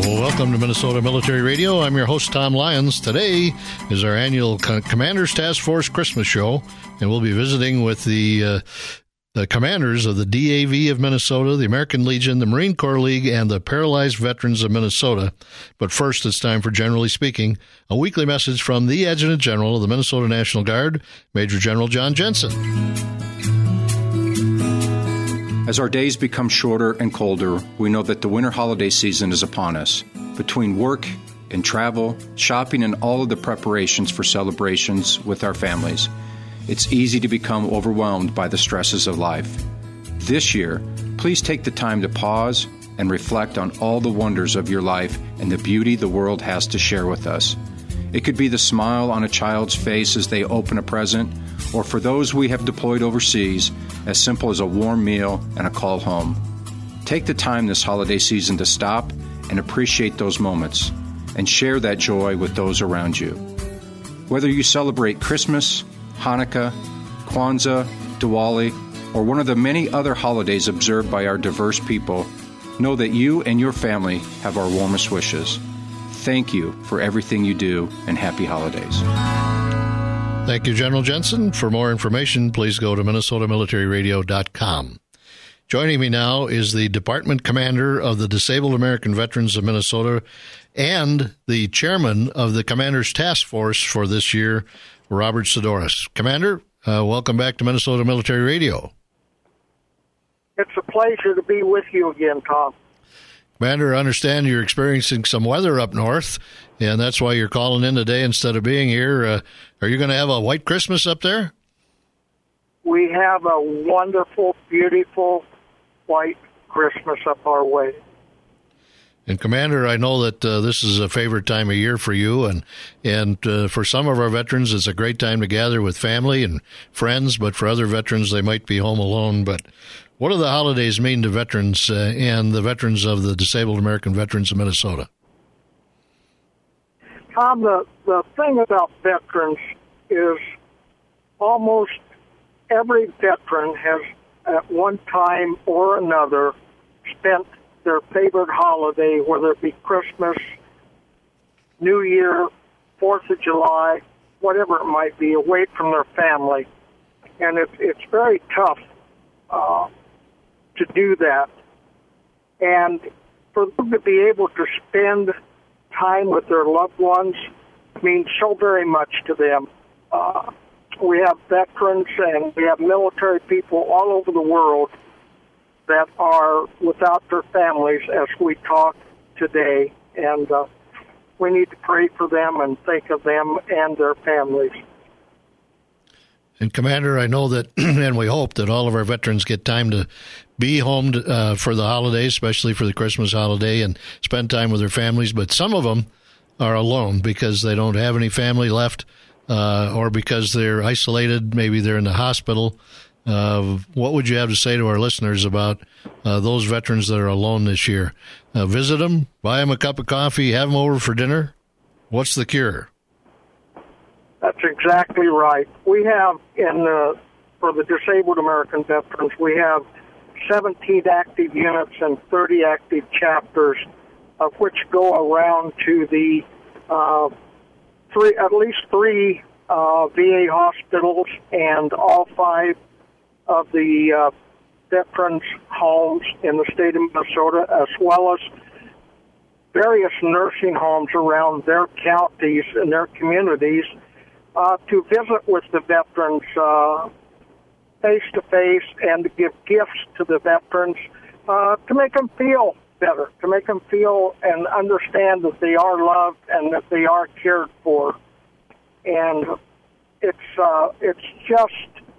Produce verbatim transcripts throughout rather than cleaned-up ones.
Well, welcome to Minnesota Military Radio. I'm your host, Tom Lyons. Today is our annual Commanders Task Force Christmas show, and we'll be visiting with the uh, the commanders of the D A V of Minnesota, the American Legion, the Marine Corps League, and the Paralyzed Veterans of Minnesota. But first, it's time for Generally Speaking, a weekly message from the Adjutant General of the Minnesota National Guard, Major General John Jensen. As our days become shorter and colder, we know that the winter holiday season is upon us. Between work and travel, shopping, and all of the preparations for celebrations with our families, it's easy to become overwhelmed by the stresses of life. This year, please take the time to pause and reflect on all the wonders of your life and the beauty the world has to share with us. It could be the smile on a child's face as they open a present, or for those we have deployed overseas, as simple as a warm meal and a call home. Take the time this holiday season to stop and appreciate those moments, and share that joy with those around you. Whether you celebrate Christmas, Hanukkah, Kwanzaa, Diwali, or one of the many other holidays observed by our diverse people, know that you and your family have our warmest wishes. Thank you for everything you do, and happy holidays. Thank you, General Jensen. For more information, please go to minnesota military radio dot com. Joining me now is the Department Commander of the Disabled American Veterans of Minnesota and the Chairman of the Commanders Task Force for this year, Robert Sidoris. Commander, uh, welcome back to Minnesota Military Radio. It's a pleasure to be with you again, Tom. Commander, I understand you're experiencing some weather up north, and that's why you're calling in today instead of being here. Uh, are you going to have a white Christmas up there? We have a wonderful, beautiful white Christmas up our way. And, Commander, I know that uh, this is a favorite time of year for you, and and uh, for some of our veterans, it's a great time to gather with family and friends, but for other veterans, they might be home alone. But what do the holidays mean to veterans uh, and the veterans of the Disabled American Veterans of Minnesota? Tom, the, the thing about veterans is almost every veteran has at one time or another spent their favorite holiday, whether it be Christmas, New Year, Fourth of July, whatever it might be, away from their family. And it, it's very tough uh, to do that. And for them to be able to spend time with their loved ones means so very much to them. Uh, we have veterans and we have military people all over the world that are without their families as we talk today, and uh, we need to pray for them and think of them and their families. And, Commander, I know that, and we hope that all of our veterans get time to be home to, uh, for the holidays, especially for the Christmas holiday, and spend time with their families. But some of them are alone because they don't have any family left, uh, or because they're isolated. Maybe they're in the hospital. Uh, what would you have to say to our listeners about uh, those veterans that are alone this year? Uh, visit them, buy them a cup of coffee, have them over for dinner. What's the cure? That's exactly right. We have, in the, for the Disabled American Veterans, we have seventeen active units and thirty active chapters, of which go around to the uh, three, at least three uh, V A hospitals and all five of the uh, veterans' homes in the state of Minnesota, as well as various nursing homes around their counties and their communities, uh, to visit with the veterans uh, face-to-face and to give gifts to the veterans uh, to make them feel better, to make them feel and understand that they are loved and that they are cared for. And it's uh, it's just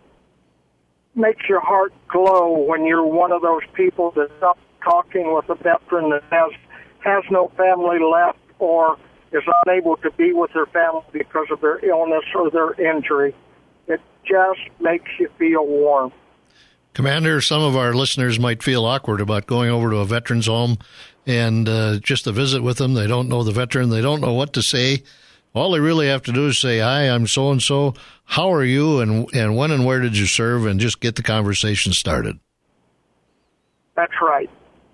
makes your heart glow when you're one of those people that's up talking with a veteran that has has no family left or is unable to be with their family because of their illness or their injury. It just makes you feel warm. Commander, some of our listeners might feel awkward about going over to a veteran's home and uh, just to visit with them. They don't know the veteran. They don't know what to say. All they really have to do is say, hi, I'm so-and-so. How are you? And, and when and where did you serve? And just get the conversation started. That's right.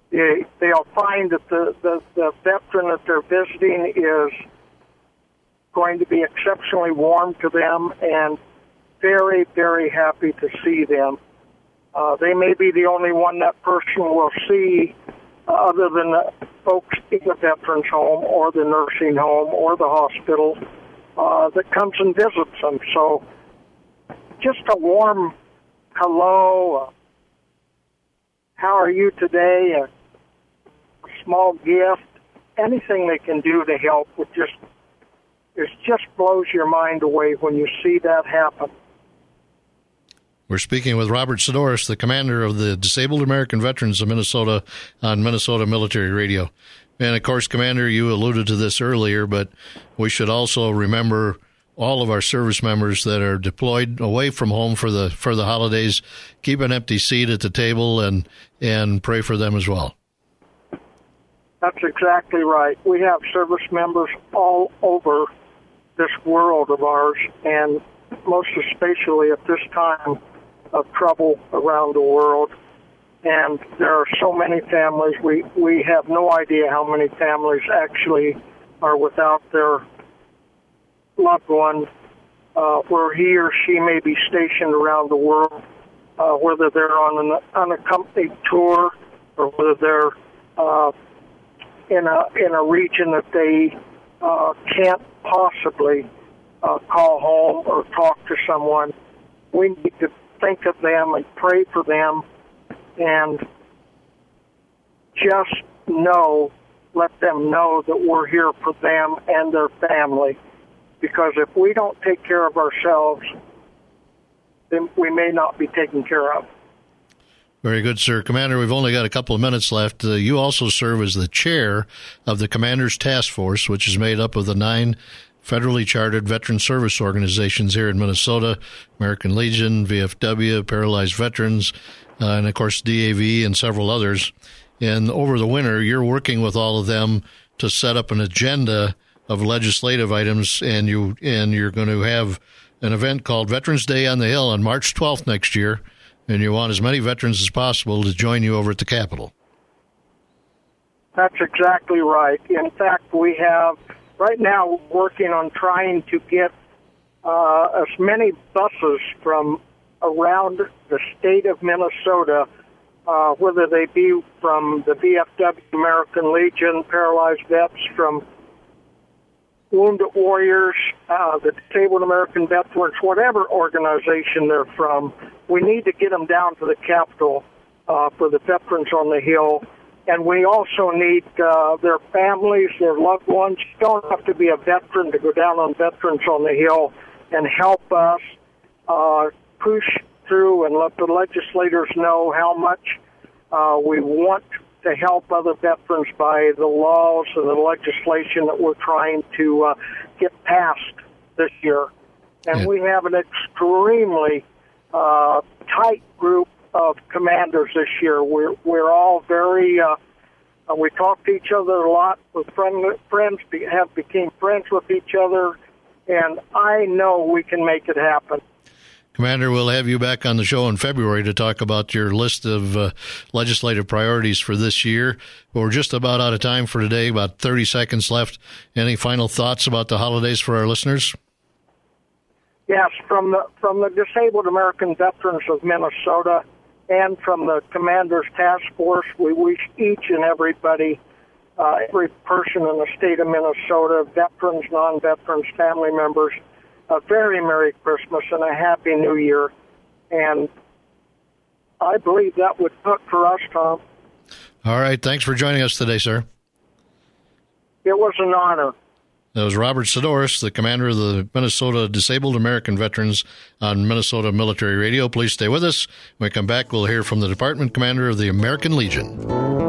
they, they'll find that the, the, the veteran that they're visiting is going to be exceptionally warm to them and very, very happy to see them. Uh, they may be the only one that person will see uh, other than the folks in the veterans home or the nursing home or the hospital uh, that comes and visits them. So just a warm hello, uh, how are you today, a small gift, anything they can do to help would just, it just blows your mind away when you see that happen. We're speaking with Robert Sidoris, the commander of the Disabled American Veterans of Minnesota on Minnesota Military Radio. And, of course, Commander, you alluded to this earlier, but we should also remember all of our service members that are deployed away from home for the for the holidays. Keep an empty seat at the table and, and pray for them as well. That's exactly right. We have service members all over this world of ours, and most especially at this time of trouble around the world. And there are so many families. We, we have no idea how many families actually are without their loved one, uh, where he or she may be stationed around the world, uh, whether they're on an unaccompanied tour or whether they're uh, in a in a region that they uh, can't possibly uh, call home or talk to someone. We need to think of them and pray for them and just know, let them know that we're here for them and their family. Because if we don't take care of ourselves, then we may not be taken care of. Very good, sir. Commander, we've only got a couple of minutes left. Uh, you also serve as the chair of the Commander's Task Force, which is made up of the nine federally chartered veteran service organizations here in Minnesota, American Legion, V F W, Paralyzed Veterans, uh, and, of course, D A V and several others. And over the winter, you're working with all of them to set up an agenda of legislative items, and, you, and you're going to have an event called Veterans Day on the Hill on March twelfth next year, and you want as many veterans as possible to join you over at the Capitol. That's exactly right. In fact, we have right now working on trying to get uh, as many buses from around the state of Minnesota, uh, whether they be from the V F W, American Legion, Paralyzed Vets, from Wounded Warriors, uh, the Disabled American Veterans, whatever organization they're from. We need to get them down to the Capitol uh, for the Veterans on the Hill. And we also need uh, their families, their loved ones. You don't have to be a veteran to go down on Veterans on the Hill and help us uh, push through and let the legislators know how much uh, we want to help other veterans by the laws and the legislation that we're trying to uh, get passed this year. And yeah. we have an extremely uh, tight group of commanders this year. We're we're all very. Uh, uh, we talk to each other a lot. With friend, friends be, have became friends with each other, and I know we can make it happen. Commander, we'll have you back on the show in February to talk about your list of uh, legislative priorities for this year. We're just about out of time for today, about thirty seconds left. Any final thoughts about the holidays for our listeners? Yes, from the from the Disabled American Veterans of Minnesota and from the Commander's Task Force, we wish each and everybody, uh, every person in the state of Minnesota, veterans, non-veterans, family members, a very Merry Christmas and a Happy New Year. And I believe that would cook for us, Tom. All right. Thanks for joining us today, sir. It was an honor. That was Robert Sidoris, the commander of the Minnesota Disabled American Veterans on Minnesota Military Radio. Please stay with us. When we come back, we'll hear from the department commander of the American Legion.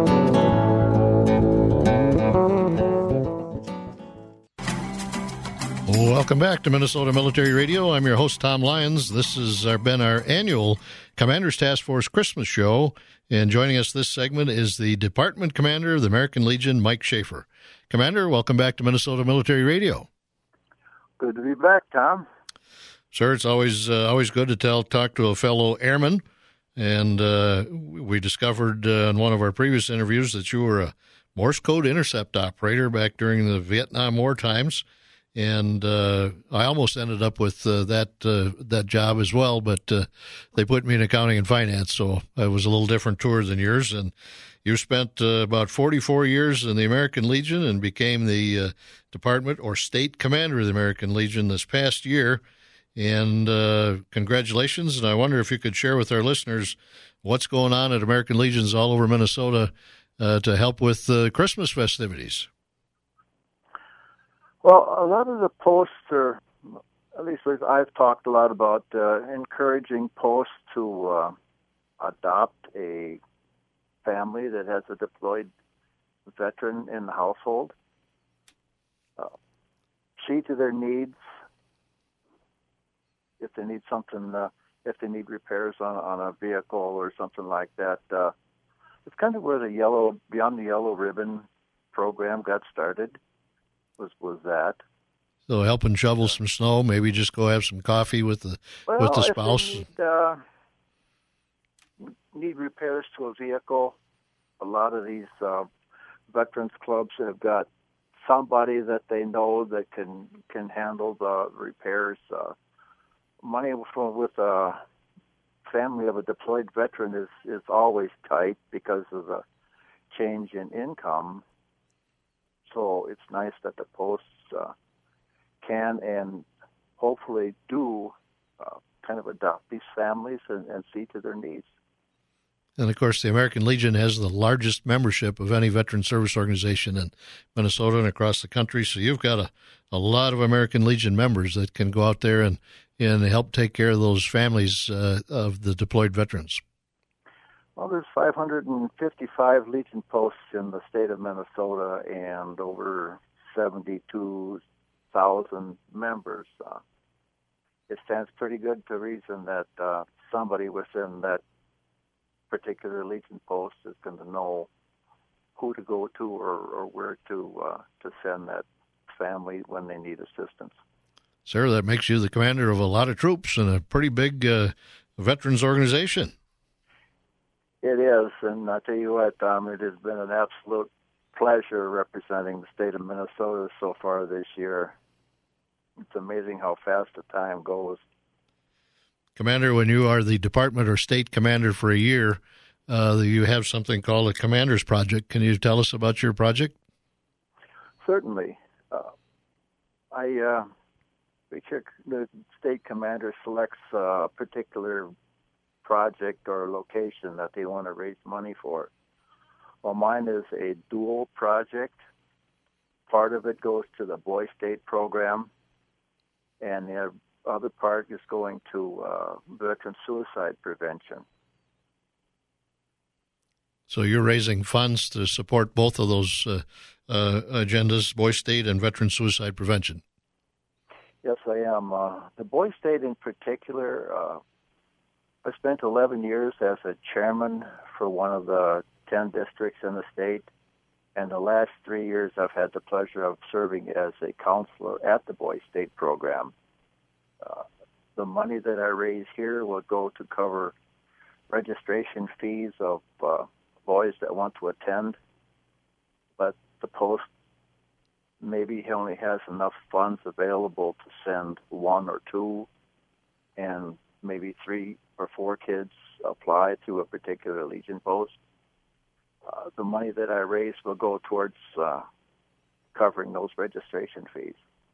Welcome back to Minnesota Military Radio. I'm your host, Tom Lyons. This has been our annual Commander's Task Force Christmas show, and joining us this segment is the Department Commander of the American Legion, Mike Schaefer. Commander, welcome back to Minnesota Military Radio. Good to be back, Tom. Sir, it's always uh, always good to tell talk to a fellow airman And uh, we discovered uh, in one of our previous interviews that you were a Morse code intercept operator back during the Vietnam War times. And uh, I almost ended up with uh, that uh, that job as well, but uh, they put me in accounting and finance, so it was a little different tour than yours. And you spent uh, about forty-four years in the American Legion and became the uh, department or state commander of the American Legion this past year. And uh, congratulations, and I wonder if you could share with our listeners what's going on at American Legions all over Minnesota uh, to help with the uh, Christmas festivities. Well, a lot of the posts are, at least I've talked a lot about uh, encouraging posts to uh, adopt a family that has a deployed veteran in the household, uh, see to their needs. If they need something, uh, if they need repairs on on a vehicle or something like that, uh, it's kind of where the yellow Beyond the Yellow Ribbon program got started. Was was that? So helping shovel some snow, maybe just go have some coffee with the well, with the spouse. If they need, uh, need repairs to a vehicle, a lot of these uh, veterans clubs have got somebody that they know that can can handle the repairs. Uh, Money from with a family of a deployed veteran is, is always tight because of the change in income. So it's nice that the posts uh, can and hopefully do uh, kind of adopt these families and, and see to their needs. And, of course, the American Legion has the largest membership of any veteran service organization in Minnesota and across the country. So you've got a, a lot of American Legion members that can go out there and, and help take care of those families uh, of the deployed veterans. Well, there's five hundred fifty-five Legion posts in the state of Minnesota and over seventy-two thousand members. Uh, it stands pretty good to reason that uh, somebody within that particular Legion post is going to know who to go to or, or where to uh, to send that family when they need assistance. Sir, that makes you the commander of a lot of troops and a pretty big uh, veterans organization. It is, and I tell you what, um, it has been an absolute pleasure representing the state of Minnesota so far this year. It's amazing how fast the time goes. Commander, when you are the department or state commander for a year, uh, you have something called a Commander's Project. Can you tell us about your project? Certainly. Uh, I uh, the state commander selects a particular project or location that they want to raise money for. Well, mine is a dual project. Part of it goes to the Boy State program, and the other part is going to uh, veteran suicide prevention. So you're raising funds to support both of those uh, uh, agendas, Boy State and veteran suicide prevention. Yes, I am. Uh, the Boy State in particular, uh, I spent eleven years as a chairman for one of the ten districts in the state, and the last three years I've had the pleasure of serving as a counselor at the Boy State program. Uh, the money that I raise here will go to cover registration fees of uh, boys that want to attend, but the post maybe he only has enough funds available to send one or two, and maybe three or four kids apply to a particular Legion post. Uh, the money that I raise will go towards uh, covering those registration fees.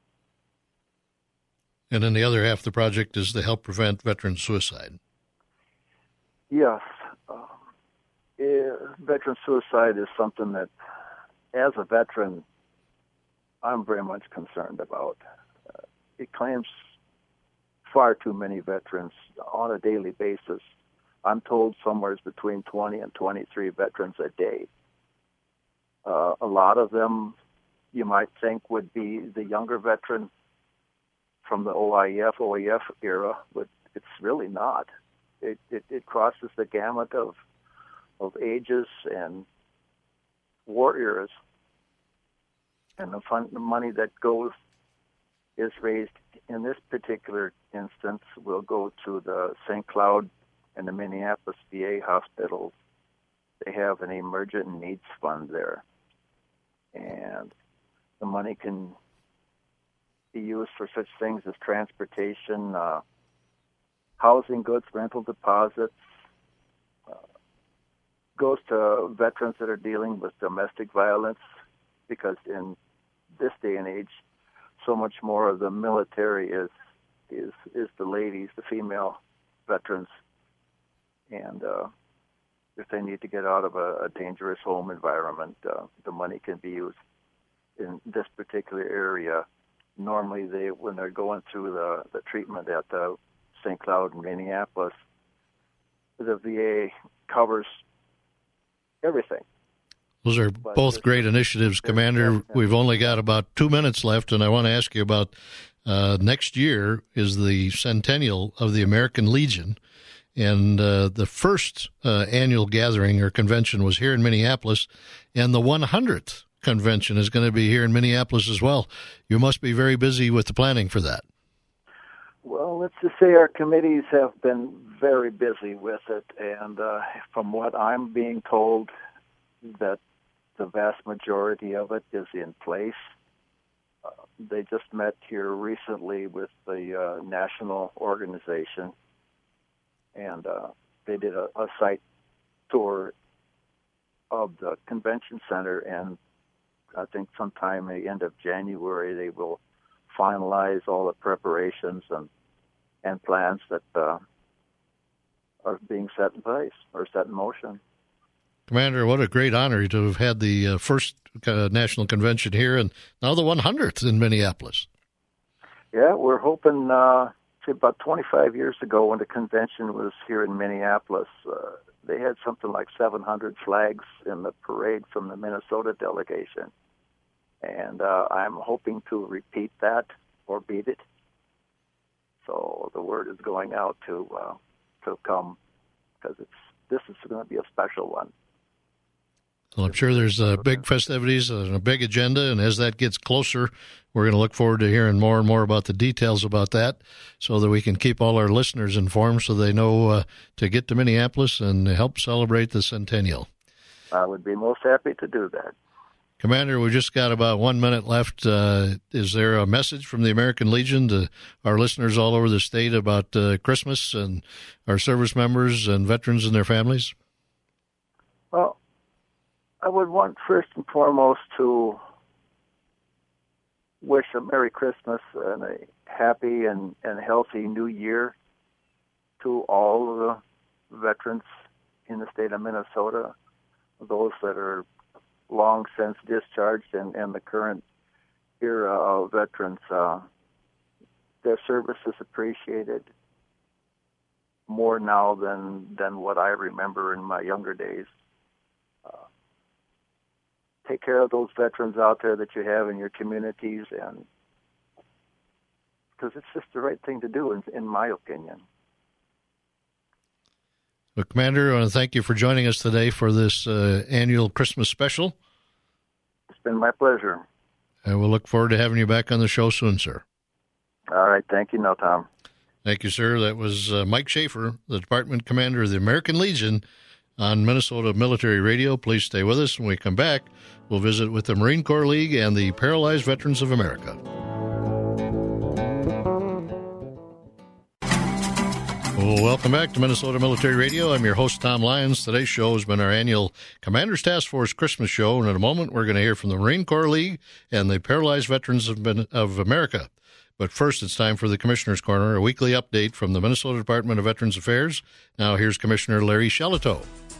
And then the other half of the project is to help prevent veteran suicide. Yes. Uh, yeah, veteran suicide is something that, as a veteran, I'm very much concerned about. Uh, it claims far too many veterans on a daily basis. I'm told somewhere between twenty and twenty-three veterans a day. Uh, a lot of them, you might think, would be the younger veteran from the O I E F, O E F era, but it's really not. It, it, it crosses the gamut of of ages and war eras. And the, fund, the money that goes is raised in this particular instance will go to the Saint Cloud in the Minneapolis V A hospitals, they have an emergent needs fund there. And the money can be used for such things as transportation, uh, housing goods, rental deposits, uh, goes to veterans that are dealing with domestic violence, because in this day and age, so much more of the military is is is the ladies, the female veterans, and uh, if they need to get out of a, a dangerous home environment, uh, the money can be used in this particular area. Normally, they when they're going through the, the treatment at the Saint Cloud in Minneapolis, the V A covers everything. Those are But both great initiatives, Commander. We've only got about two minutes left, and I want to ask you about uh, next year is the centennial of the American Legion, and uh, the first uh, annual gathering or convention was here in Minneapolis, and the one hundredth convention is going to be here in Minneapolis as well. You must be very busy with the planning for that. Well, let's just say our committees have been very busy with it, and uh, from what I'm being told, that the vast majority of it is in place. Uh, they just met here recently with the uh, national organization, and uh, they did a, a site tour of the convention center, and I think sometime at the end of January they will finalize all the preparations and and plans that uh, are being set in place or set in motion. Commander, what a great honor to have had the uh, first uh, national convention here and now the one hundredth in Minneapolis. Yeah, we're hoping, uh, see, about twenty-five years ago when the convention was here in Minneapolis, uh, they had something like seven hundred flags in the parade from the Minnesota delegation. And uh, I'm hoping to repeat that or beat it. So the word is going out to uh, to come, because it's this is going to be a special one. Well, I'm sure there's uh, big festivities and a big agenda, and as that gets closer, we're going to look forward to hearing more and more about the details about that so that we can keep all our listeners informed so they know uh, to get to Minneapolis and help celebrate the centennial. I would be most happy to do that. Commander, we just got about one minute left. Uh, is there a message from the American Legion to our listeners all over the state about uh, Christmas and our service members and veterans and their families? Well, I would want first and foremost to wish a Merry Christmas and a happy and, and healthy New Year to all of the veterans in the state of Minnesota, those that are long since discharged and, and the current era of veterans. Uh, their service is appreciated more now than, than what I remember in my younger days. Uh, take care of those veterans out there that you have in your communities, and because it's just the right thing to do, in, in my opinion. Well, Commander, I want to thank you for joining us today for this uh, annual Christmas special. It's been my pleasure. And we'll look forward to having you back on the show soon, sir. All right. Thank you, now, Tom. Thank you, sir. That was uh, Mike Schaefer, the Department Commander of the American Legion, on Minnesota Military Radio. Please stay with us. When we come back, we'll visit with the Marine Corps League and the Paralyzed Veterans of America. Well, welcome back to Minnesota Military Radio. I'm your host, Tom Lyons. Today's show has been our annual Commander's Task Force Christmas show, and in a moment we're going to hear from the Marine Corps League and the Paralyzed Veterans of, of America. But first, it's time for the Commissioner's Corner, a weekly update from the Minnesota Department of Veterans Affairs. Now here's Commissioner Larry Shelito.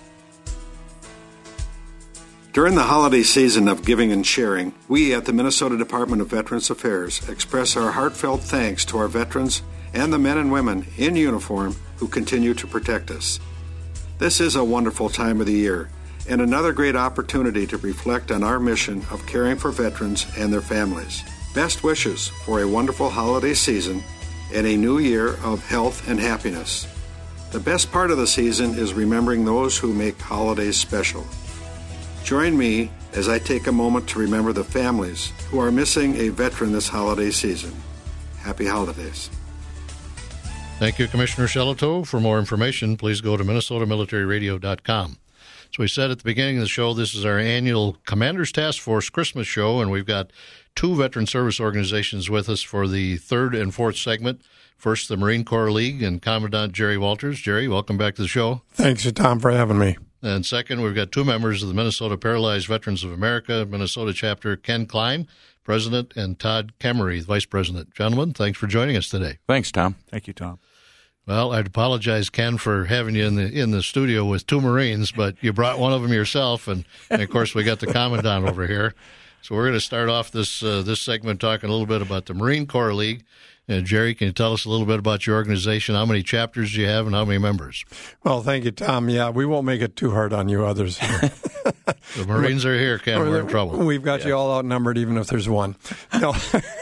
During the holiday season of giving and sharing, we at the Minnesota Department of Veterans Affairs express our heartfelt thanks to our veterans and the men and women in uniform who continue to protect us. This is a wonderful time of the year and another great opportunity to reflect on our mission of caring for veterans and their families. Best wishes for a wonderful holiday season and a new year of health and happiness. The best part of the season is remembering those who make holidays special. Join me as I take a moment to remember the families who are missing a veteran this holiday season. Happy holidays. Thank you, Commissioner Shelito. For more information, please go to minnesota military radio dot com. So we said at the beginning of the show, this is our annual Commanders Task Force Christmas show, and we've got two veteran service organizations with us for the third and fourth segment. First, the Marine Corps League and Commandant Jerry Walters. Jerry, welcome back to the show. Thanks, Tom, for having me. And second, we've got two members of the Minnesota Paralyzed Veterans of America, Minnesota chapter, Ken Klein, President, and Todd Kemery, Vice President. Gentlemen, thanks for joining us today. Thanks, Tom. Thank you, Tom. Well, I'd apologize, Ken, for having you in the in the studio with two Marines, but you brought one of them yourself, and, and of course we got the Commandant over here. So we're going to start off this uh, this segment talking a little bit about the Marine Corps League. And Jerry, can you tell us a little bit about your organization? How many chapters do you have, and how many members? Well, thank you, Tom. Yeah, we won't make it too hard on you others here. The Marines are here, Ken. We're in trouble. We've got yeah. you all outnumbered, even if there's one. No,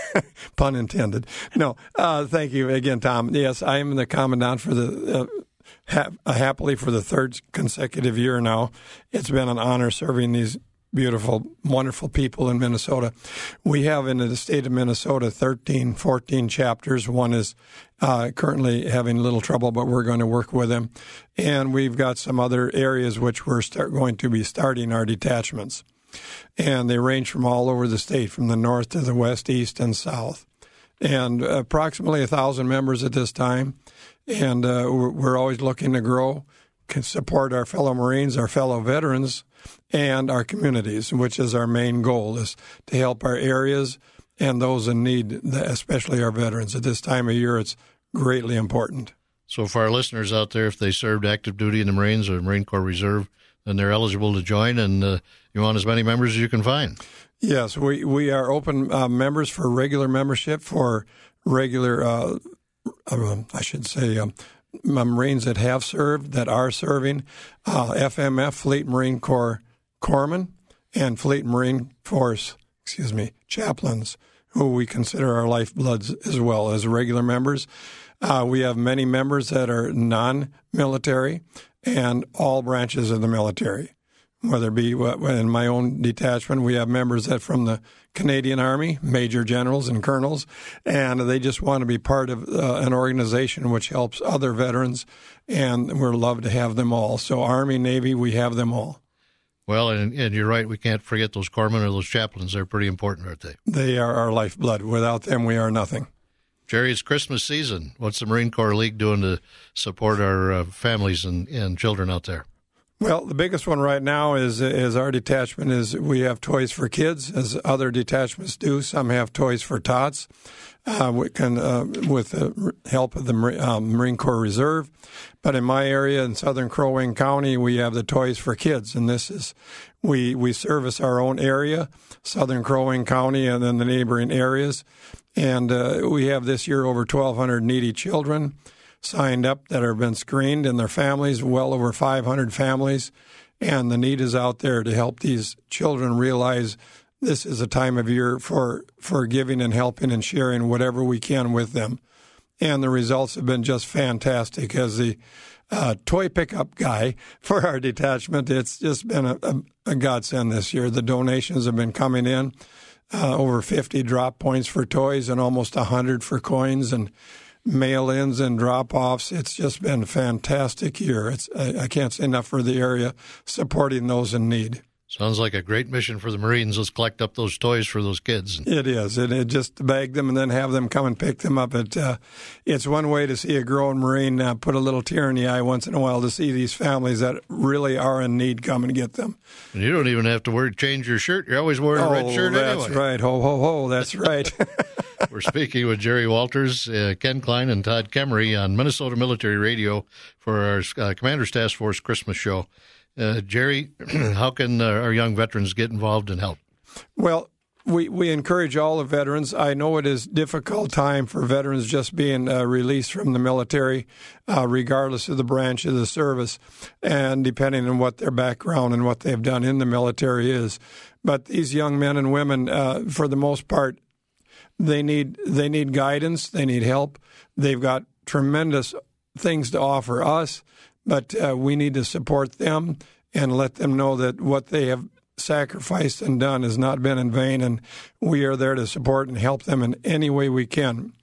pun intended. No, uh, thank you again, Tom. Yes, I am the Commandant for the uh, ha- happily for the third consecutive year now. It's been an honor serving these beautiful, wonderful people in Minnesota. We have in the state of Minnesota thirteen, fourteen chapters. One is uh, currently having a little trouble, but we're going to work with them. And we've got some other areas which we're start, going to be starting our detachments. And they range from all over the state, from the north to the west, east, and south. And approximately one thousand members at this time. And uh, we're, we're always looking to grow, can support our fellow Marines, our fellow veterans, and our communities, which is our main goal, is to help our areas and those in need, especially our veterans. At this time of year, it's greatly important. So for our listeners out there, if they served active duty in the Marines or Marine Corps Reserve, then they're eligible to join, and uh, you want as many members as you can find. Yes, we, we are open uh, members for regular membership, for regular, uh, uh, I should say, um, Marines that have served, that are serving, uh, F M F, Fleet Marine Corps Corpsmen, and Fleet Marine Force, excuse me, chaplains, who we consider our lifebloods as well as regular members. Uh, we have many members that are non-military and all branches of the military. Whether it be in my own detachment, we have members that from the Canadian Army, major generals and colonels, and they just want to be part of uh, an organization which helps other veterans, and we're loved to have them all. So Army, Navy, we have them all. Well, and, and you're right, we can't forget those corpsmen or those chaplains. They're pretty important, aren't they? They are our lifeblood. Without them, we are nothing. Jerry, it's Christmas season. What's the Marine Corps League doing to support our uh, families and, and children out there? Well, the biggest one right now is is our detachment is we have toys for kids, as other detachments do. Some have toys for tots. Uh, we can, uh, with the help of the um, Marine Corps Reserve. But in my area in southern Crow Wing County, we have the Toys for Kids, and this is we we service our own area, southern Crow Wing County, and then the neighboring areas. And uh, we have this year over twelve hundred needy children signed up that have been screened, and their families, well over five hundred families, and the need is out there to help these children realize this is a time of year for, for giving and helping and sharing whatever we can with them. And the results have been just fantastic. As the uh, toy pickup guy for our detachment, it's just been a, a, a godsend this year. The donations have been coming in, uh, over fifty drop points for toys and almost one hundred for coins, and mail-ins and drop-offs. It's just been a fantastic year. It's I, I can't say enough for the area supporting those in need. Sounds like a great mission for the Marines. Let's collect up those toys for those kids. It is. It, it just bag them and then have them come and pick them up. It, uh, it's one way to see a growing Marine uh, put a little tear in the eye once in a while to see these families that really are in need come and get them. And you don't even have to wear change your shirt. You're always wearing oh, a red shirt that's anyway. That's right. Ho, ho, ho. That's right. We're speaking with Jerry Walters, uh, Ken Klein, and Todd Kemery on Minnesota Military Radio for our uh, Commander's Task Force Christmas show. Uh, Jerry, how can uh, our young veterans get involved and help? Well, we, we encourage all the veterans. I know it is a difficult time for veterans just being uh, released from the military, uh, regardless of the branch of the service, and depending on what their background and what they've done in the military is. But these young men and women, uh, for the most part, they need they need guidance. They need help. They've got tremendous things to offer us, but uh, we need to support them and let them know that what they have sacrificed and done has not been in vain, and we are there to support and help them in any way we can.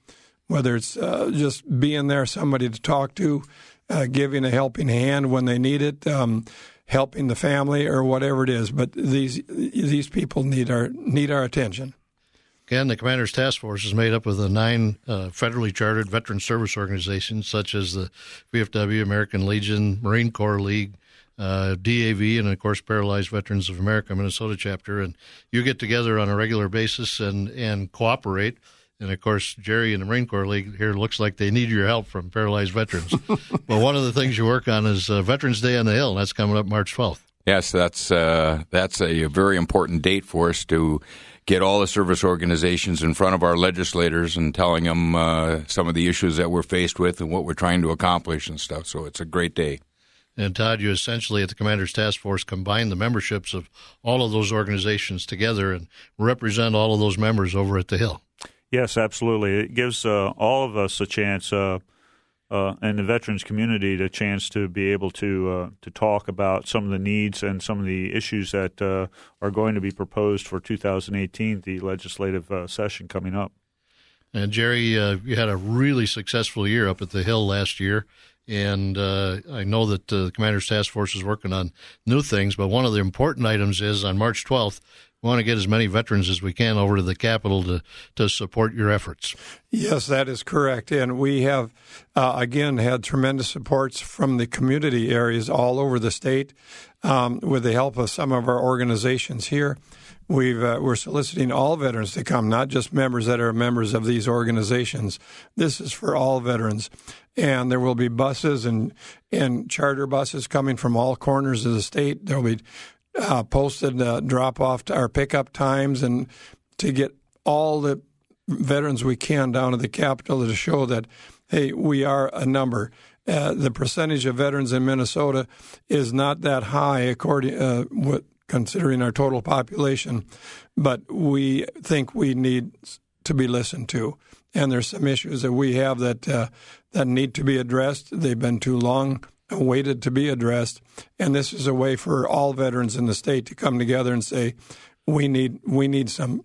whether it's uh, just being there, somebody to talk to, uh, giving a helping hand when they need it, um, helping the family, or whatever it is. But these these people need our need our attention. Again, the Commander's Task Force is made up of the nine uh, federally chartered veteran service organizations, such as the V F W, American Legion, Marine Corps League, uh, D A V, and, of course, Paralyzed Veterans of America, Minnesota chapter. And you get together on a regular basis and, and cooperate. And, of course, Jerry and the Marine Corps League here looks like they need your help from paralyzed veterans. Well, one of the things you work on is uh, Veterans Day on the Hill, and that's coming up March twelfth. Yes, that's uh, that's a very important date for us to get all the service organizations in front of our legislators and telling them uh, some of the issues that we're faced with and what we're trying to accomplish and stuff. So it's a great day. And, Todd, you essentially at the Commander's Task Force combine the memberships of all of those organizations together and represent all of those members over at the Hill. Yes, absolutely. It gives uh, all of us a chance, uh, uh, and the veterans community, the chance to be able to uh, to talk about some of the needs and some of the issues that uh, are going to be proposed for two thousand eighteen, the legislative uh, session coming up. And, Jerry, uh, you had a really successful year up at the Hill last year. And uh, I know that uh, the Commander's Task Force is working on new things, but one of the important items is on March twelfth, we want to get as many veterans as we can over to the Capitol to, to support your efforts. Yes, that is correct. And we have, uh, again, had tremendous supports from the community areas all over the state um, with the help of some of our organizations here. We've, uh, we're soliciting all veterans to come, not just members that are members of these organizations. This is for all veterans. And there will be buses and, and charter buses coming from all corners of the state. There will be uh, posted uh, drop-off or pickup times, and to get all the veterans we can down to the Capitol to show that, hey, we are a number. Uh, the percentage of veterans in Minnesota is not that high according uh, what, considering our total population, but we think we need to be listened to. And there's some issues that we have that uh, that need to be addressed. They've been too long awaited to be addressed, and this is a way for all veterans in the state to come together and say, we need we need some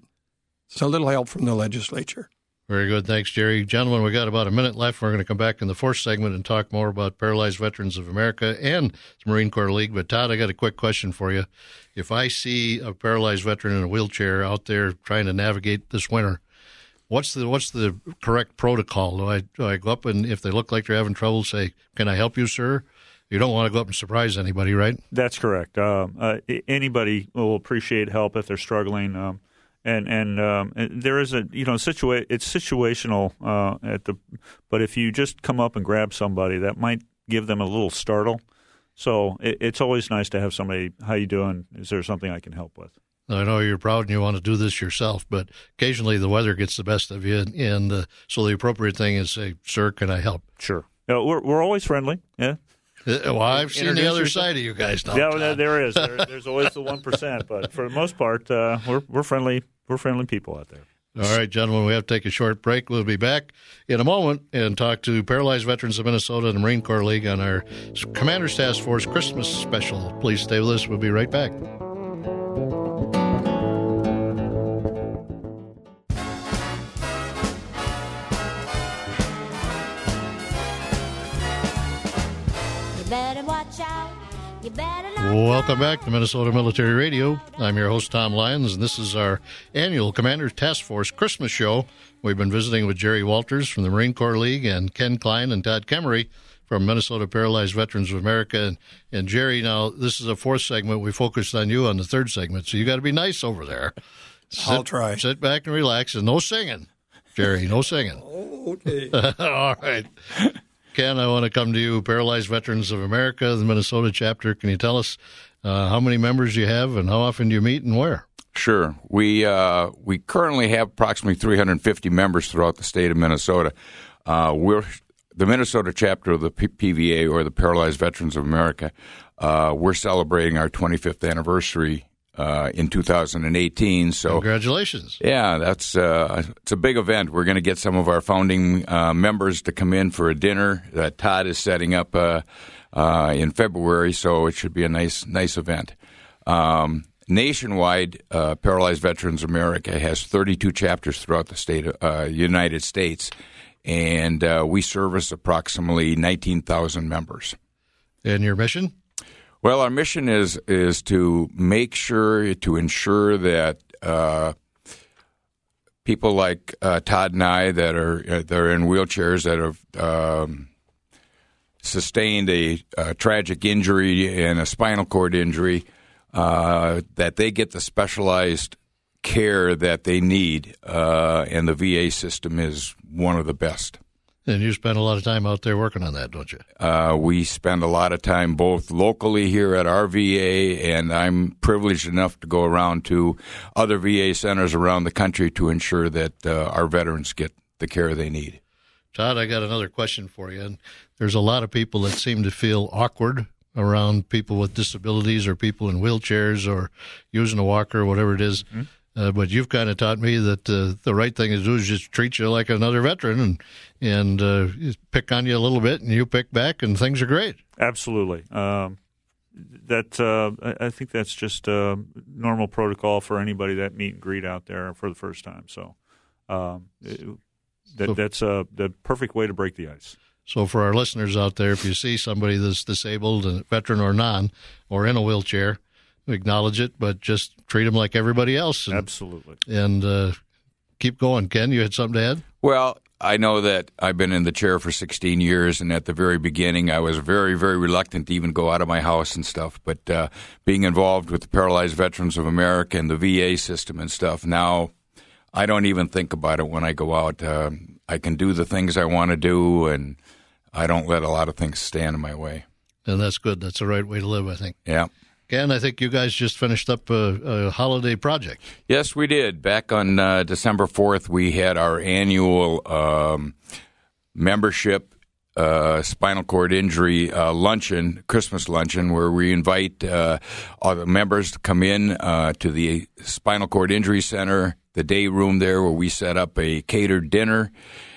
a little help from the legislature. Very good. Thanks, Jerry. Gentlemen, we got about a minute left. We're going to come back in the fourth segment and talk more about Paralyzed Veterans of America and the Marine Corps League. But, Todd, I got a quick question for you. If I see a paralyzed veteran in a wheelchair out there trying to navigate this winter, what's the what's the correct protocol? Do I, do I go up and, if they look like they're having trouble, say, can I help you, sir? You don't want to go up and surprise anybody, right? That's correct. Uh, uh, anybody will appreciate help if they're struggling. Um, And and, um, and there is a you know situa- it's situational uh, at the but if you just come up and grab somebody, that might give them a little startle. So it, it's always nice to have somebody. How you doing? Is there something I can help with? I know you're proud and you want to do this yourself, but occasionally the weather gets the best of you, and, and uh, so the appropriate thing is say, "Sir, can I help?" Sure. Uh, we're we're always friendly. Yeah. Uh, well, I've seen the other yourself. side of you guys now. Yeah, well, there is. There, there's always the one percent, but for the most part, uh, we're we're friendly. We're friendly people out there. All right, gentlemen, we have to take a short break. We'll be back in a moment and talk to Paralyzed Veterans of Minnesota and the Marine Corps League on our Commander's Task Force Christmas special. Please stay with us. We'll be right back. You better watch out. You better not. Welcome back to Minnesota Military Radio. I'm your host, Tom Lyons, and this is our annual Commander's Task Force Christmas show. We've been visiting with Jerry Walters from the Marine Corps League and Ken Klein and Todd Kemery from Minnesota Paralyzed Veterans of America. And, and Jerry, now, this is a fourth segment. We focused on you on the third segment, so you got to be nice over there. Sit, I'll try. Sit back and relax, and no singing, Jerry, no singing. Oh, okay. All right. Ken, I want to come to you, Paralyzed Veterans of America, the Minnesota chapter. Can you tell us uh, how many members you have and how often do you meet and where? Sure. We uh, we currently have approximately three hundred fifty members throughout the state of Minnesota. Uh, we're the Minnesota chapter of the P V A, or the Paralyzed Veterans of America. Uh, we're celebrating our twenty-fifth anniversary uh, in two thousand eighteen. So congratulations! Yeah, that's uh, it's a big event. We're going to get some of our founding uh, members to come in for a dinner that Todd is setting up uh, uh, in February. So it should be a nice nice event. Um, Nationwide, uh, Paralyzed Veterans of America has thirty-two chapters throughout the state, of, uh, United States, and uh, we service approximately nineteen thousand members. And your mission? Well, our mission is is to make sure, to ensure that uh, people like uh, Todd and I that are uh, that are in wheelchairs that have um, sustained a, a tragic injury and a spinal cord injury, uh, that they get the specialized care that they need, uh, and the V A system is one of the best. And you spend a lot of time out there working on that, don't you? Uh, we spend a lot of time both locally here at our V A, and I'm privileged enough to go around to other V A centers around the country to ensure that uh, our veterans get the care they need. Todd, I got another question for you. And there's a lot of people that seem to feel awkward around people with disabilities or people in wheelchairs or using a walker or whatever it is. Mm-hmm. Uh, but you've kind of taught me that uh, the right thing to do is just treat you like another veteran and and uh, pick on you a little bit, and you pick back, and things are great. Absolutely. Um, that uh, I think that's just uh, normal protocol for anybody that meet and greet out there for the first time. So um, it, that, so that's uh, the perfect way to break the ice. So for our listeners out there, if you see somebody that's disabled, a veteran or non, or in a wheelchair, acknowledge it, but just treat them like everybody else. And, Absolutely. And uh, keep going. Ken, you had something to add? Well, I know that I've been in the chair for sixteen years, and at the very beginning I was very, very reluctant to even go out of my house and stuff. But uh, being involved with the Paralyzed Veterans of America and the V A system and stuff, now I don't even think about it when I go out. Uh, I can do the things I want to do, and I don't let a lot of things stand in my way. And that's good. That's the right way to live, I think. Yeah. Ken, I think you guys just finished up a, a holiday project. Yes, we did. Back on uh, December fourth, we had our annual um, membership uh, spinal cord injury uh, luncheon, Christmas luncheon, where we invite uh, all the members to come in uh, to the Spinal Cord Injury Center, the day room there, where we set up a catered dinner,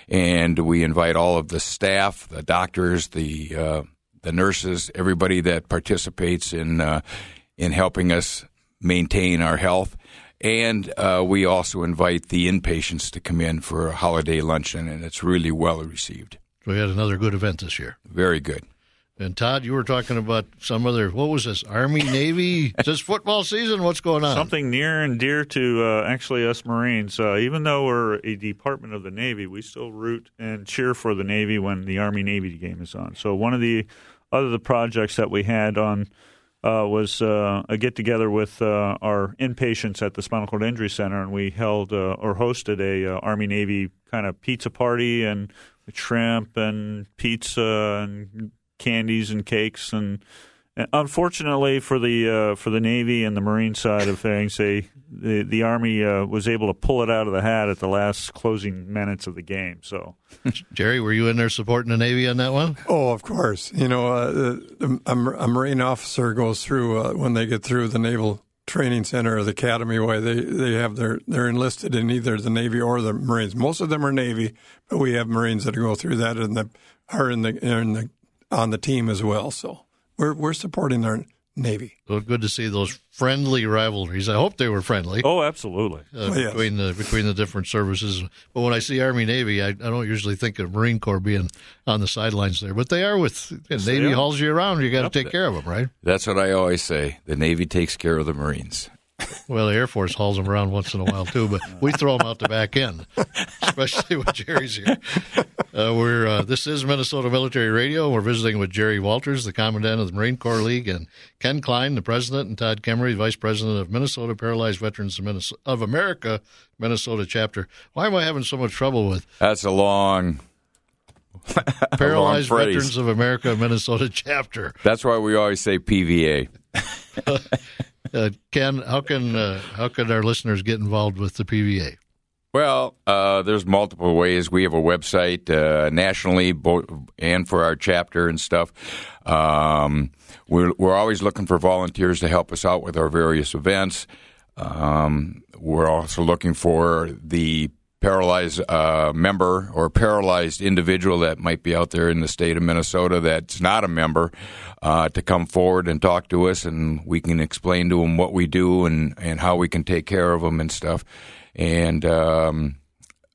and we invite all of the staff, the doctors, the uh, the nurses, everybody that participates in uh, in helping us maintain our health. And uh, we also invite the inpatients to come in for a holiday luncheon, and it's really well received. We had another good event this year. Very good. And Todd, you were talking about some other, what was this, Army, Navy? Is this football season? What's going on? Something near and dear to uh, actually us Marines. Uh, even though we're a department of the Navy, we still root and cheer for the Navy when the Army-Navy game is on. So one of the other the projects that we had on uh, was uh, a get-together with uh, our inpatients at the Spinal Cord Injury Center, and we held uh, or hosted a uh, Army-Navy kind of pizza party, and with shrimp and pizza and candies and cakes, and, and unfortunately for the uh, for the Navy and the Marine side of things, they the the Army uh, was able to pull it out of the hat at the last closing minutes of the game. So, Jerry, were you in there supporting the Navy on that one? Oh, of course. You know, uh, a, a Marine officer goes through uh, when they get through the Naval Training Center or the Academy way. They they have their they're enlisted in either the Navy or the Marines. Most of them are Navy, but we have Marines that go through that and the are in the in the on the team as well. So we're we're supporting our Navy. Well, good to see those friendly rivalries. I hope they were friendly. Oh, absolutely. Uh, oh, yes. Between the between the different services. But when I see Army Navy, I, I don't usually think of Marine Corps being on the sidelines there. But they are with yes, Navy hauls you around. You got to yep. take care of them, right? That's what I always say. The Navy takes care of the Marines. Well, the Air Force hauls them around once in a while, too, but we throw them out the back end, especially when Jerry's here. Uh, we're uh, This is Minnesota Military Radio. We're visiting with Jerry Walters, the Commandant of the Marine Corps League, and Ken Klein, the President, and Todd Kemery, Vice President of Minnesota Paralyzed Veterans of, Minnesota, of America, Minnesota Chapter. Why am I having so much trouble with That's a long... Paralyzed a long Veterans of America, Minnesota Chapter? That's why we always say P V A. Uh, Ken, how can uh, how can our listeners get involved with the P V A? Well, uh, there's multiple ways. We have a website uh, nationally, bo- and for our chapter and stuff. Um, we're we're always looking for volunteers to help us out with our various events. Um, we're also looking for the paralyzed uh, member or paralyzed individual that might be out there in the state of Minnesota that's not a member uh, to come forward and talk to us, and we can explain to them what we do and, and how we can take care of them and stuff. And um,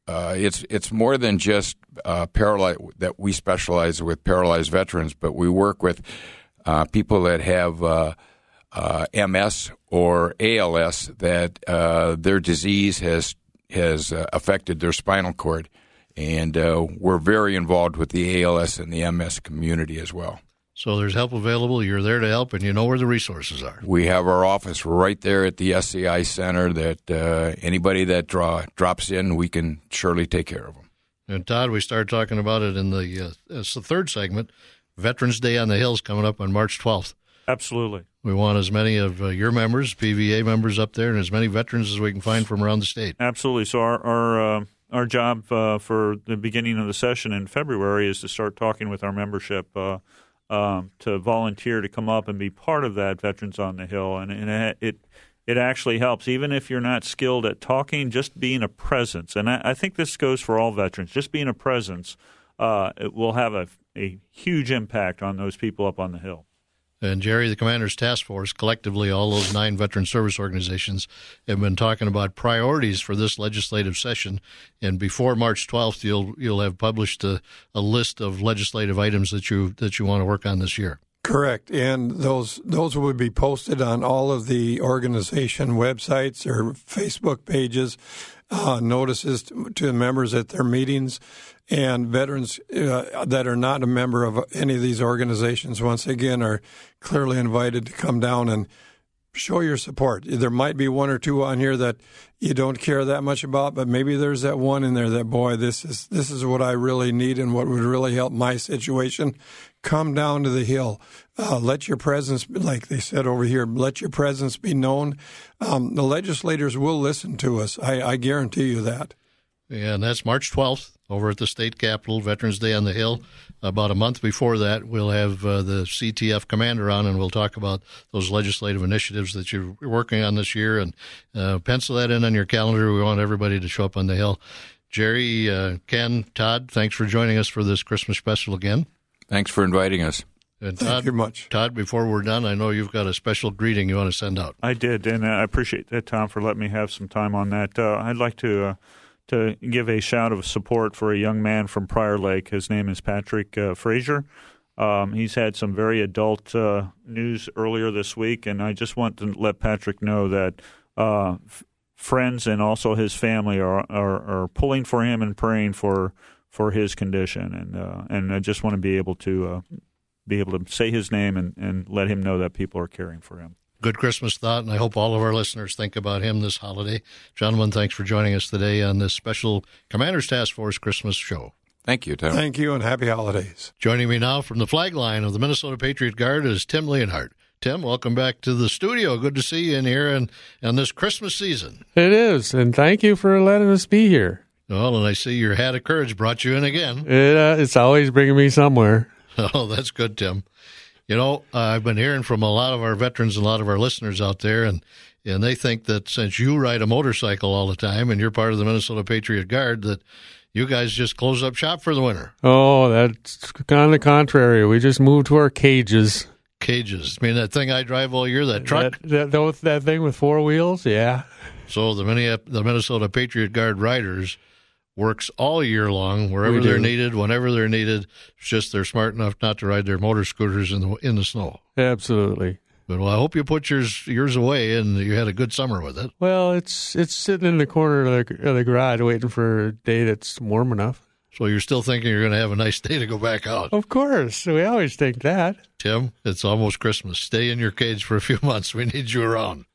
uh, it's it's more than just uh, paralyzed that we specialize with paralyzed veterans, but we work with uh, people that have uh, uh, M S or A L S that uh, their disease has has uh, affected their spinal cord, and uh, we're very involved with the A L S and the M S community as well. So there's help available. You're there to help, and you know where the resources are. We have our office right there at the S C I Center that uh, anybody that draw, drops in, we can surely take care of them. And, Todd, we started talking about it in the, uh, it's the third segment. Veterans Day on the Hill's coming up on March twelfth. Absolutely. We want as many of uh, your members, P V A members up there, and as many veterans as we can find from around the state. Absolutely. So our our, uh, our job uh, for the beginning of the session in February is to start talking with our membership uh Um, to volunteer to come up and be part of that Veterans on the Hill, and, and it it actually helps. Even if you're not skilled at talking, just being a presence, and I, I think this goes for all veterans. Just being a presence, uh, it will have a, a huge impact on those people up on the Hill. And Jerry, the Commander's Task Force, collectively, all those nine veteran service organizations have been talking about priorities for this legislative session. And before March twelfth, you'll you'll have published a, a list of legislative items that you that you want to work on this year. Correct, and those those will be posted on all of the organization websites or Facebook pages, uh, notices to, to members at their meetings. And veterans uh, that are not a member of any of these organizations, once again, are clearly invited to come down and show your support. There might be one or two on here that you don't care that much about, but maybe there's that one in there that, boy, this is this is what I really need and what would really help my situation. Come down to the Hill. Uh, let your presence, like they said over here, let your presence be known. Um, the legislators will listen to us. I, I guarantee you that. Yeah, and that's March twelfth over at the state capitol, Veterans Day on the Hill. About a month before that, we'll have uh, the C T F commander on, and we'll talk about those legislative initiatives that you're working on this year. And uh, pencil that in on your calendar. We want everybody to show up on the Hill. Jerry, uh, Ken, Todd, thanks for joining us for this Christmas special again. Thanks for inviting us. And Todd, Thank you much. Todd, before we're done, I know you've got a special greeting you want to send out. I did, and I appreciate that, Tom, for letting me have some time on that. Uh, I'd like to... Uh, to give a shout of support for a young man from Prior Lake. His name is Patrick uh, Frazier. Um, he's had some very adult uh, news earlier this week, and I just want to let Patrick know that uh, f- friends and also his family are, are are pulling for him and praying for for his condition, and uh, and I just want to be able to uh, be able to say his name and, and let him know that people are caring for him. Good Christmas thought, and I hope all of our listeners think about him this holiday. Gentlemen, thanks for joining us today on this special Commander's Task Force Christmas show. Thank you, Tom. Thank you, and happy holidays. Joining me now from the flag line of the Minnesota Patriot Guard is Tim Leonhardt. Tim, welcome back to the studio. Good to see you in here and on this Christmas season. It is, and thank you for letting us be here. Well, and I see your hat of courage brought you in again. It, uh, it's always bringing me somewhere. Oh, that's good, Tim. You know, uh, I've been hearing from a lot of our veterans and a lot of our listeners out there, and, and they think that since you ride a motorcycle all the time and you're part of the Minnesota Patriot Guard, that you guys just close up shop for the winter. Oh, that's on the contrary. We just moved to our cages. Cages. I mean, that thing I drive all year, that truck? That, that, that thing with four wheels, yeah. So the, the Minnesota Patriot Guard riders works all year long, wherever they're needed, whenever they're needed. It's just they're smart enough not to ride their motor scooters in the in the snow. Absolutely. But well, I hope you put yours yours away and you had a good summer with it. Well, it's it's sitting in the corner of the, of the garage waiting for a day that's warm enough. So you're still thinking you're going to have a nice day to go back out? Of course. We always think that. Tim, it's almost Christmas. Stay in your cage for a few months. We need you around.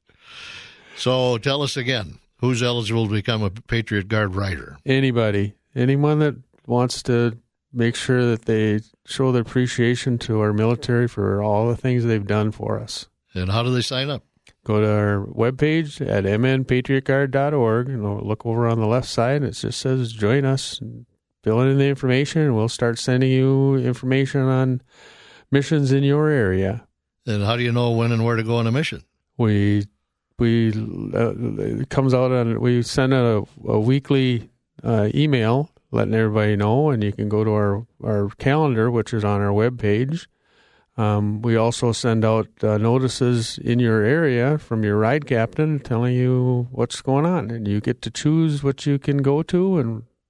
So tell us again. Who's eligible to become a Patriot Guard rider? Anybody. Anyone that wants to make sure that they show their appreciation to our military for all the things they've done for us. And how do they sign up? Go to our webpage at m n patriot guard dot org and look over on the left side. It just says join us. And fill in the information, and we'll start sending you information on missions in your area. And how do you know when and where to go on a mission? We... We uh, it comes out on we send out a, a weekly uh, email letting everybody know, and you can go to our, our calendar, which is on our webpage. Um, we also send out uh, notices in your area from your ride captain telling you what's going on, and you get to choose what you can go to and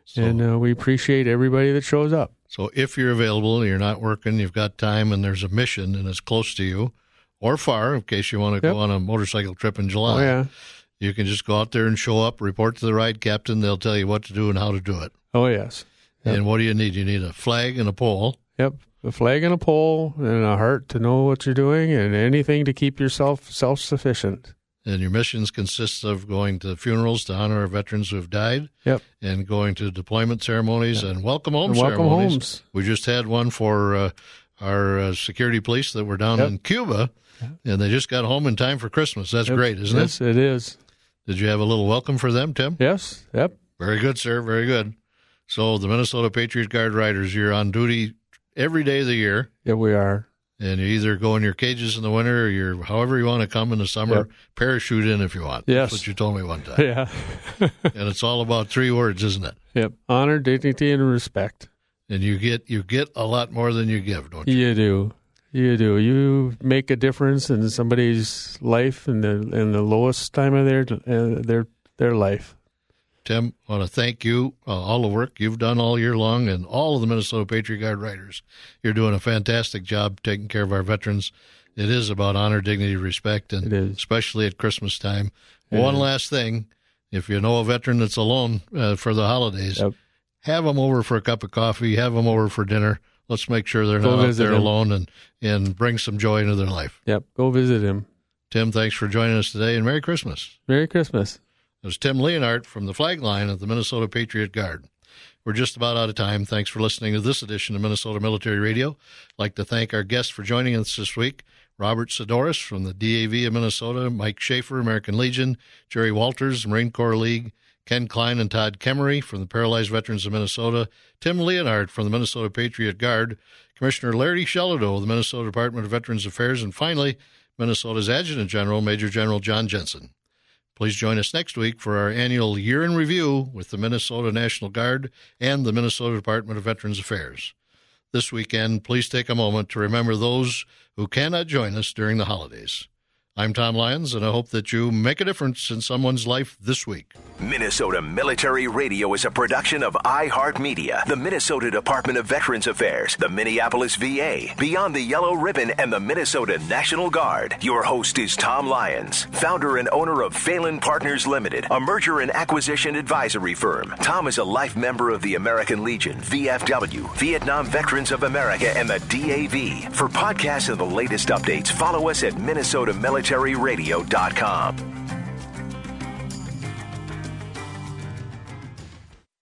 So, and uh, we appreciate everybody that shows up. So if you're available, you're not working, you've got time, and there's a mission, and it's close to you or far, in case you want to Yep. go on a motorcycle trip in July, Oh, yeah. you can just go out there and show up, report to the ride captain. They'll tell you what to do and how to do it. Oh, yes. Yep. And what do you need? You need a flag and a pole. Yep. A flag and a pole and a heart to know what you're doing, and anything to keep yourself self-sufficient. And your missions consist of going to funerals to honor our veterans who have died. Yep. And going to deployment ceremonies yep. and welcome home and welcome ceremonies. Homes. We just had one for uh, our uh, security police that were down yep. in Cuba, yep. and they just got home in time for Christmas. That's yep. great, isn't yes, it? Yes, it is. Did you have a little welcome for them, Tim? Yes. Yep. Very good, sir. Very good. So the Minnesota Patriot Guard Riders, you're on duty every day of the year. Yeah, we are. And you either go in your cages in the winter or you're however you want to come in the summer, yep. parachute in if you want. Yes. That's what you told me one time. Yeah. And it's all about three words, isn't it? Yep. Honor, dignity, and respect. And you get you get a lot more than you give, don't you? You do. You do. You make a difference in somebody's life in the in the lowest time of their uh, their their life. Tim, I want to thank you, uh, all the work you've done all year long, and all of the Minnesota Patriot Guard Riders. You're doing a fantastic job taking care of our veterans. It is about honor, dignity, respect, and especially at Christmas time. It One is. last thing, if you know a veteran that's alone uh, for the holidays, yep. have them over for a cup of coffee, have them over for dinner. Let's make sure they're Go not out there him. alone, and, and bring some joy into their life. Yep, go visit him. Tim, thanks for joining us today, and Merry Christmas. Merry Christmas. It was Tim Leonhardt from the flag line of the Minnesota Patriot Guard. We're just about out of time. Thanks for listening to this edition of Minnesota Military Radio. I'd like to thank our guests for joining us this week. Robert Sidoris from the D A V of Minnesota, Mike Schaefer, American Legion, Jerry Walters, Marine Corps League, Ken Klein and Todd Kemery from the Paralyzed Veterans of Minnesota, Tim Leonhardt from the Minnesota Patriot Guard, Commissioner Larry Shellerdo of the Minnesota Department of Veterans Affairs, and finally, Minnesota's Adjutant General, Major General John Jensen. Please join us next week for our annual Year in Review with the Minnesota National Guard and the Minnesota Department of Veterans Affairs. This weekend, please take a moment to remember those who cannot join us during the holidays. I'm Tom Lyons, and I hope that you make a difference in someone's life this week. Minnesota Military Radio is a production of iHeartMedia, the Minnesota Department of Veterans Affairs, the Minneapolis V A, Beyond the Yellow Ribbon, and the Minnesota National Guard. Your host is Tom Lyons, founder and owner of Phelan Partners Limited, a merger and acquisition advisory firm. Tom is a life member of the American Legion, V F W, Vietnam Veterans of America, and the D A V. For podcasts and the latest updates, follow us at minnesota military radio dot com.